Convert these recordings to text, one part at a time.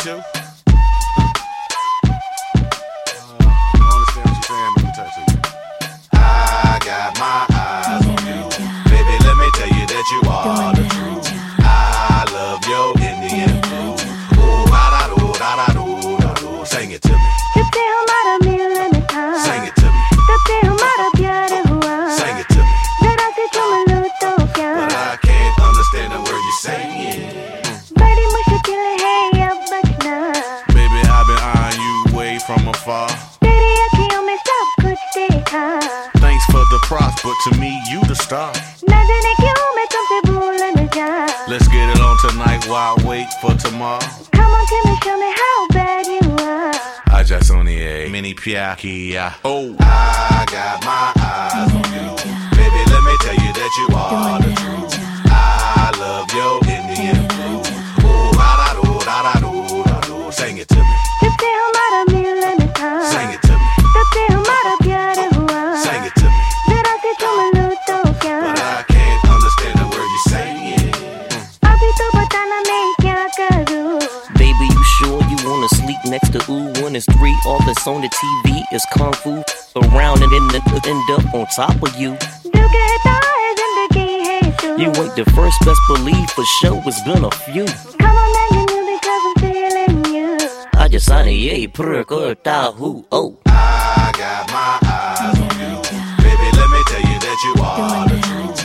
too. I don't understand what you're saying, but let me touch it. I got my eyes on you. Baby, let me tell you that you are the truth. I love your Indian food. Ooh, da-da-doo, da-da-doo, da-doo. Sing it to me. तुझसे हमारा मिलन था, Sing it to me. तब से हमारा प्यार हुआ, Sing it to me. जरा से चूम लूं तो क्या, But I can't understand the word you're saying. बड़ी मुश्किल है अब बचना, Baby, I've been eyeing you way from afar. तेरी अखियों में सब कुछ देखा, Thanks for the props, but to me, you the star. न जाने क्यों मैं तुमसे भूल न जा. Let's get it on tonight while I wait for tomorrow. Come on, tell me, show me how bad you are. I just on the A, mini Piakia. Oh, I got my eyes on you. Baby, let me tell you that you are the truth. I love your Indian food. Ooh, da-da-doo, da-da-doo, da-doo. Sing it to me. तुझसे हमारा मिलन था, Sing it to me. तब से हमारा प्यार हुआ, Sing it to me. जरा से चूम लूं तो क्या, But I can't understand the word you're saying. अभी तो बताना मैं क्या करूं. Baby, you sure you wanna sleep next to ooh? 1 is 3, all that's on the TV is kung fu. Around and then end up on top of you. दिल कहता है जिंदगी है तू. You ain't the first, best believe for sure it's been a few. Come on, man, you knew because I'm feeling you. I just saw the yay, perk who? Oh. I got my eyes on you. Baby, let me tell you that you are the truth.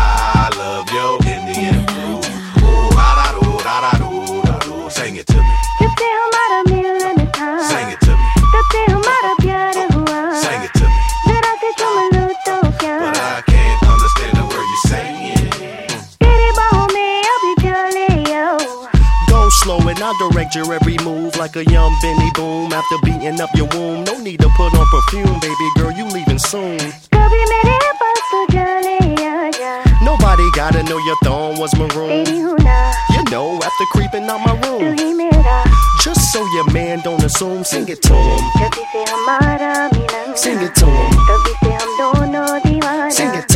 I love your Indian food. Ooh, da-da-doo, da-da-doo, da-doo. Sing it to me. तुझसे हमारा मिलन था, Sing it to me. तब से हमारा प्यार हुआ, Sing it to me. जरा से चूम लूं तो क्या, But I can't understand the word you're saying. तेरी बाहों में अभी चले आओ. Go slow and I'll direct your every move like a young Benny Boom. After beating up your womb, no need to put on perfume, baby girl, you leaving soon. कभी मेरे पास तो चले आजा, Nobody gotta know your thorn was maroon. तेरी हूँ ना, You know, after creeping out my तू room, ही मेरा. just so your man don't assume, sing it to him. जब से हमारा मिलन, Sing it to him. तभी से हम दोनों दीवाना. Sing it